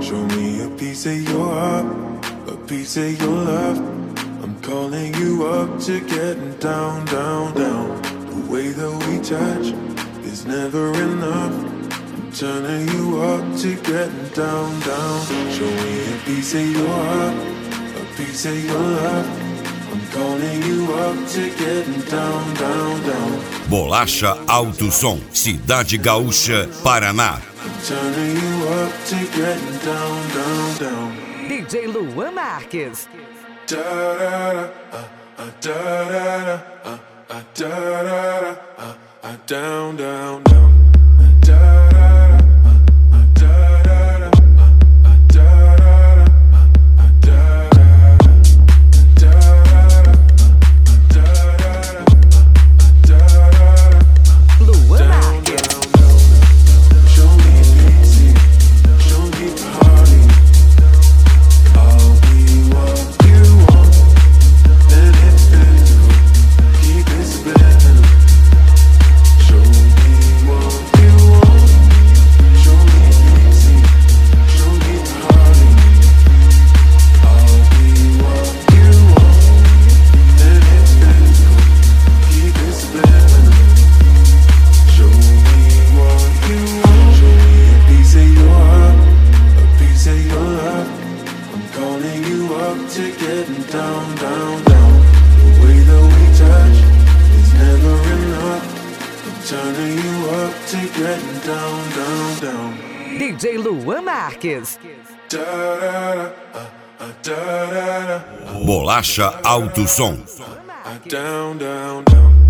Show me a piece of your heart, a piece of your love. I'm calling you up to getting down, down, down. The way that we touch is never enough. I'm turning you up to getting down, down. Show me a piece of your heart, a piece of your love. I'm calling you up to getting down, down, down. Bolacha Alto Som, Cidade Gaúcha, Paraná. I'm turning you up to getting down, down, down. DJ Luan Marques. Da da da da da da da down, down, down. DJ Luan Marques. Bolacha Alto Som. Down, down, down.